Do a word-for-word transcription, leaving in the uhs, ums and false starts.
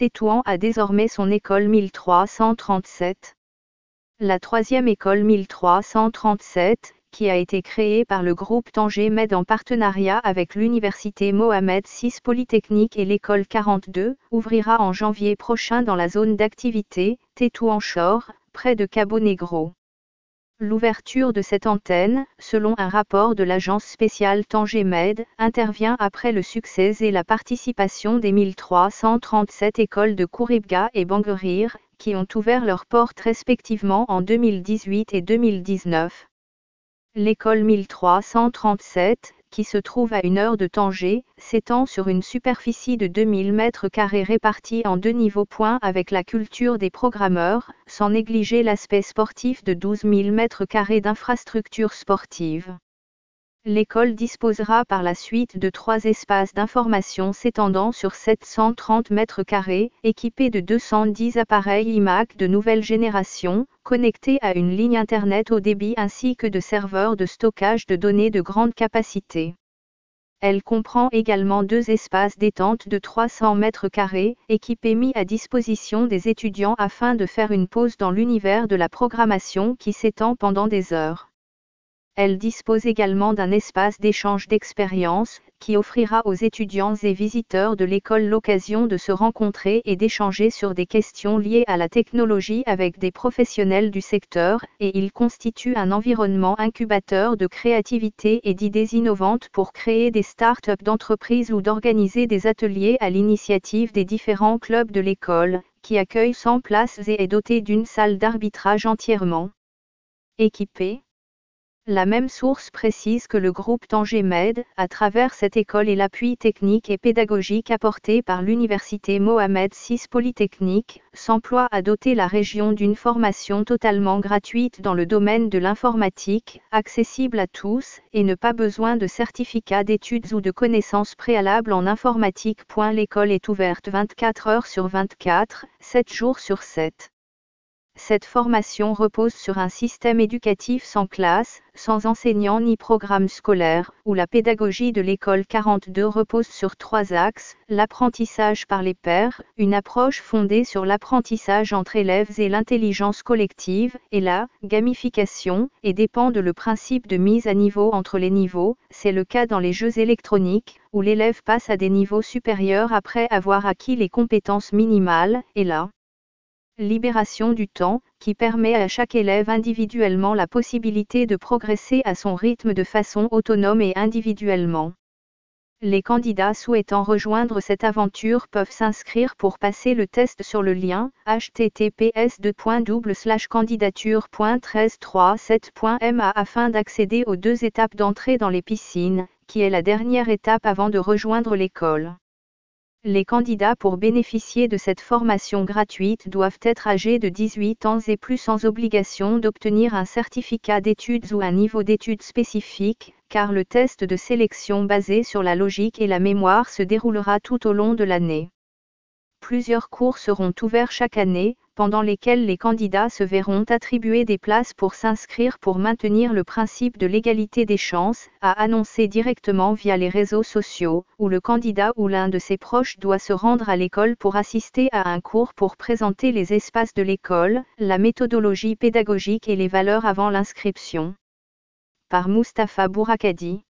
Tétouan a désormais son école mille trois cent trente-sept. La troisième école mille trois cent trente-sept, qui a été créée par le groupe Tanger Med en partenariat avec l'université Mohamed six Polytechnique et l'école quarante-deux, ouvrira en janvier prochain dans la zone d'activité, Tétouan Shore, près de Cabo Negro. L'ouverture de cette antenne, selon un rapport de l'agence spéciale Tanger Med, intervient après le succès et la participation des mille trois cent trente-sept écoles de Khouribga et Bangurir, qui ont ouvert leurs portes respectivement en deux mille dix-huit et deux mille dix-neuf. L'école mille trois cent trente-sept, qui se trouve à une heure de Tanger, s'étend sur une superficie de deux mille mètres carrés répartis en deux niveaux. Avec la culture des programmeurs, sans négliger l'aspect sportif de douze mille mètres carrés d'infrastructures sportives. L'école disposera par la suite de trois espaces d'information s'étendant sur sept cent trente mètres carrés, équipés de deux cent dix appareils iMac de nouvelle génération, connectés à une ligne Internet haut débit ainsi que de serveurs de stockage de données de grande capacité. Elle comprend également deux espaces détente de trois cents mètres carrés, équipés mis à disposition des étudiants afin de faire une pause dans l'univers de la programmation qui s'étend pendant des heures. Elle dispose également d'un espace d'échange d'expériences, qui offrira aux étudiants et visiteurs de l'école l'occasion de se rencontrer et d'échanger sur des questions liées à la technologie avec des professionnels du secteur, et il constitue un environnement incubateur de créativité et d'idées innovantes pour créer des start-up d'entreprises ou d'organiser des ateliers à l'initiative des différents clubs de l'école, qui accueille cent places et est doté d'une salle d'arbitrage entièrement équipée. La même source précise que le groupe Tanger Med, à travers cette école et l'appui technique et pédagogique apporté par l'université Mohamed six Polytechnique, s'emploie à doter la région d'une formation totalement gratuite dans le domaine de l'informatique, accessible à tous, et ne pas besoin de certificat d'études ou de connaissances préalables en informatique. L'école est ouverte vingt-quatre heures sur vingt-quatre, sept jours sur sept. Cette formation repose sur un système éducatif sans classe, sans enseignants ni programme scolaire, où la pédagogie de l'école quarante-deux repose sur trois axes: l'apprentissage par les pairs, une approche fondée sur l'apprentissage entre élèves et l'intelligence collective, et la gamification, et dépend de le principe de mise à niveau entre les niveaux. C'est le cas dans les jeux électroniques, où l'élève passe à des niveaux supérieurs après avoir acquis les compétences minimales, et la libération du temps, qui permet à chaque élève individuellement la possibilité de progresser à son rythme de façon autonome et individuellement. Les candidats souhaitant rejoindre cette aventure peuvent s'inscrire pour passer le test sur le lien h t t p s deux points double slash candidature point treize trente-sept point m a afin d'accéder aux deux étapes d'entrée dans les piscines, qui est la dernière étape avant de rejoindre l'école. Les candidats pour bénéficier de cette formation gratuite doivent être âgés de dix-huit ans et plus sans obligation d'obtenir un certificat d'études ou un niveau d'études spécifique, car le test de sélection basé sur la logique et la mémoire se déroulera tout au long de l'année. Plusieurs cours seront ouverts chaque année, pendant lesquels les candidats se verront attribuer des places pour s'inscrire pour maintenir le principe de l'égalité des chances, à annoncer directement via les réseaux sociaux, où le candidat ou l'un de ses proches doit se rendre à l'école pour assister à un cours pour présenter les espaces de l'école, la méthodologie pédagogique et les valeurs avant l'inscription. Par Mustapha Bourakadi.